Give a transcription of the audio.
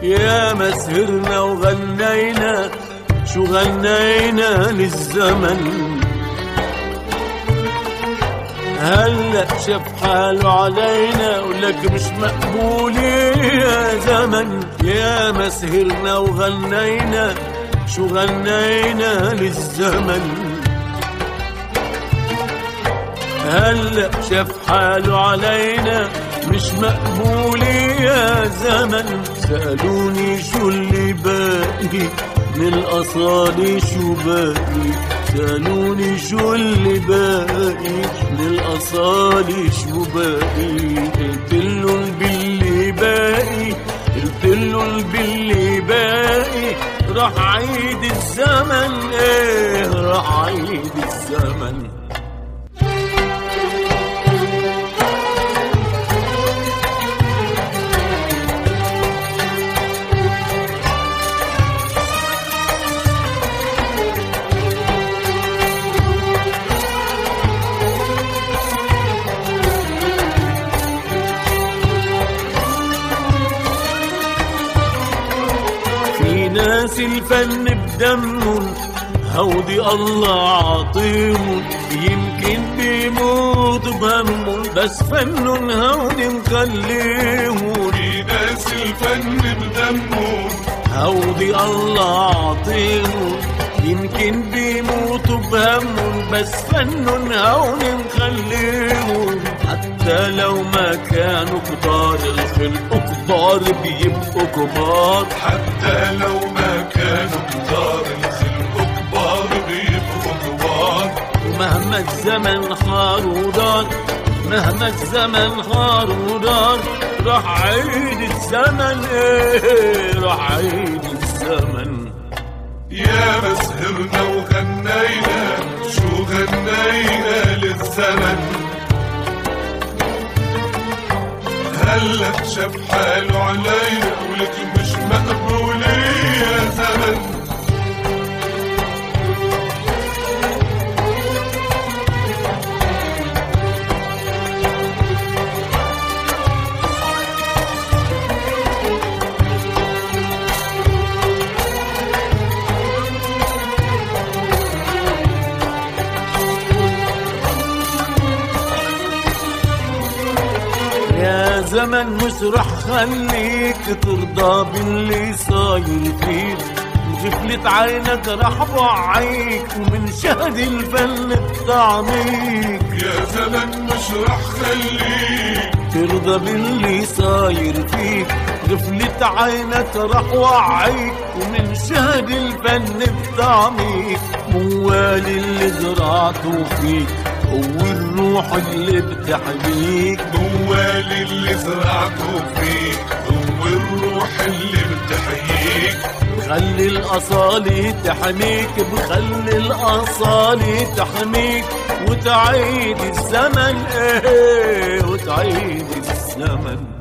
يا ما سهرنا وغنينا، شو غنينا للزمن. هلأ شاف حاله علينا ولك مش مقبول يا زمن. يا ما سهرنا وغنينا، شو غنينا للزمن. هلأ شاف حاله علينا مش مقبول يا زمن. سألوني شو اللي باقي من الأصالة، شو باقي. سألوني شو اللي باقي من الأصالة، شو باقي. قلتلن باللي باقي، قلتلن باللي باقي. راح عيد الزمن، ايه راح عيد الزمن. ناس الفن بدمهم، هودي الله عاطيهم. يمكن بيموت بهمهم، بس فنهم هودي مخليهم. في ناس الفن بدمهم، هودي الله عاطيهم. يمكن بيموتوا بهمهم، بس فنهم هودي مخليهم. حتى لو ما كانوا كبار الخلق، كبار بيبقوا كبار. حتى لو ما كانوا كبار الخلق، كبار بيبقوا كبار. ومهما الزمن حار ودار، مهما الزمن حار ودار. راح عيد الزمن، ايه راح عيد الزمن. يا ما سهرنا وغنينا، شو غنينا للزمن. هلأ شاف حاله علينا ولك مش مقبول يا زمن. يا زمن مش رح خليك ترضى باللي صاير فيك. غفلة عينك رح بوعيك، ومن شهد الفن بطعميك. يا زمن مش رح خليك ترضى باللي صاير فيك. غفلة عينك رح وعيك، ومن شهد الفن بطعميك. موال اللي زرعته فيك، هو الروح اللي بتحميك. موال اللي زرعته فيك، هو الروح اللي بتحييك. بخلي الأصالة تحميك، بخلي الأصالة تحميك. وتعيد الزمن، ايه وتعيد الزمن.